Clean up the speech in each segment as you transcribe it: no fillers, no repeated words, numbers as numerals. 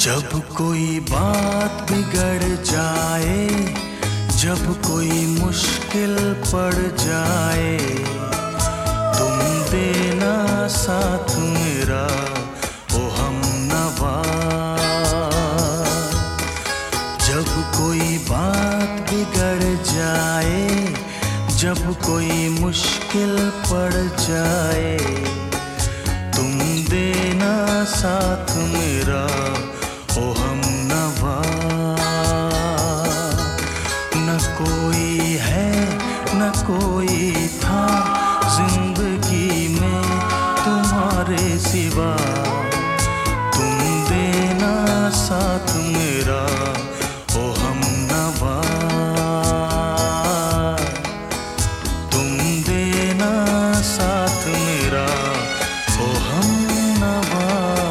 जब कोई बात बिगड़ जाए, जब कोई मुश्किल पड़ जाए, तुम देना साथ मेरा ओ हमनवा। जब कोई बात बिगड़ जाए, जब कोई मुश्किल पड़ जाए, तुम देना साथ मेरा ओ हमनवा। न कोई है न कोई था जिंदगी में तुम्हारे सिवा, तुम देना साथ मेरा ओ हमनवा। तुम देना साथ मेरा ओ हमनवा।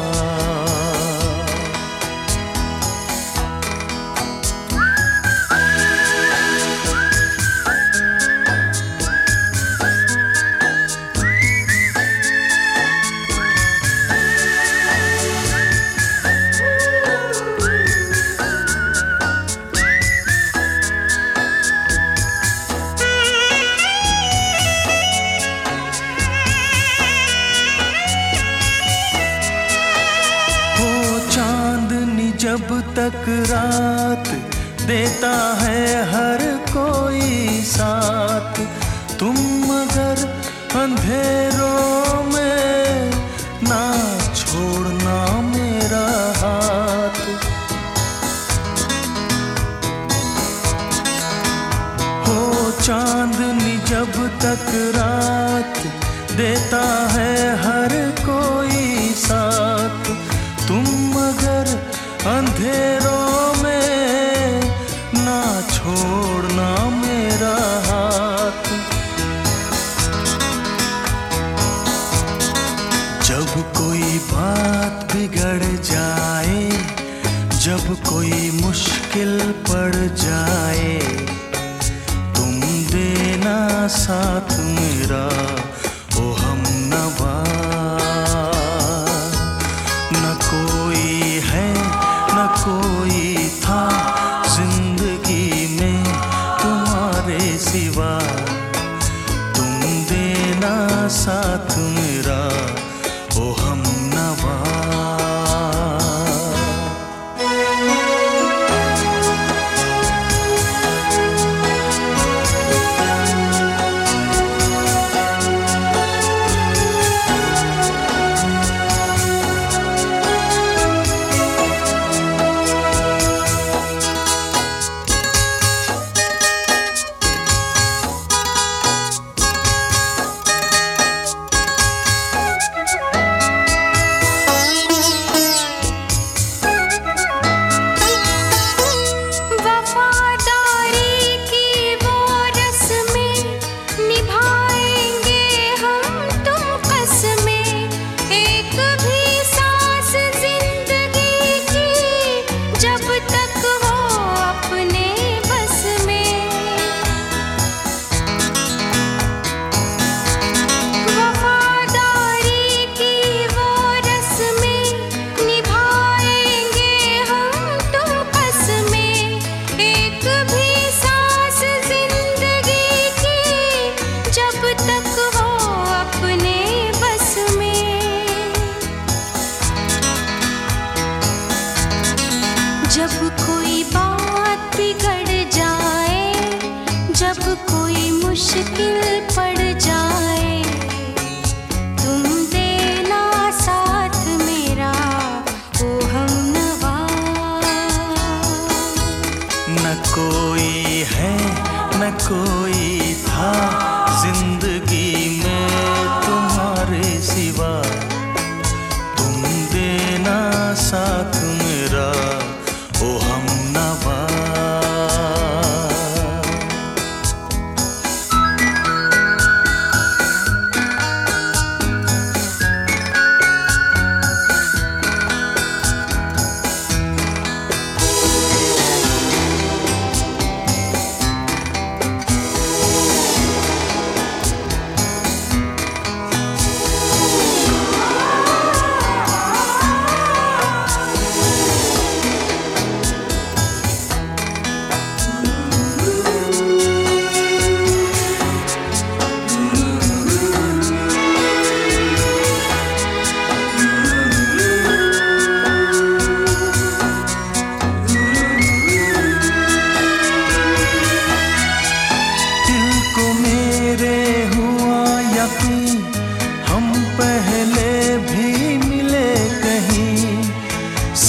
जब तक रात देता है हर कोई साथ, तुम मगर अंधेरों में ना छोड़ना मेरा हाथ। हो चांदनी जब तक रात देता है हर कोई साथ, तुम मगर अंधेरों में ना छोड़ना मेरा हाथ। जब कोई बात बिगड़ जाए, जब कोई मुश्किल पड़ जाए, तुम देना साथ मेरा ओ हमनवा। न कोई है न कोई था जिंदगी में तुम्हारे सिवा, तुम देना साथ मेरा ओ हमनवा। जब कोई बात बिगड़ जाए, जब कोई मुश्किल पड़ जाए, तुम देना साथ मेरा ओ हमनवा। न कोई है न कोई था जिंदगी में तुम्हारे सिवा, तुम देना साथ मेरा ओ हमनवा।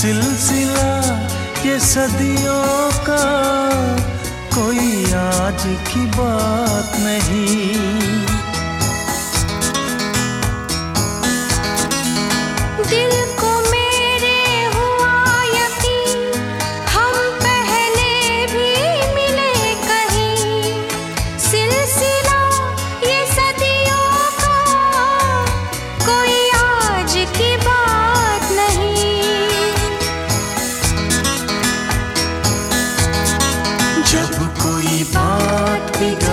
सिलसिला ये सदियों का, कोई आज की बात नहीं। दिल को मेरे हुआ यकीन, हम पहले भी मिले कहीं। सिलसिला ये सदियों का, कोई आज की बात नहीं। जब कोई बात बिगड़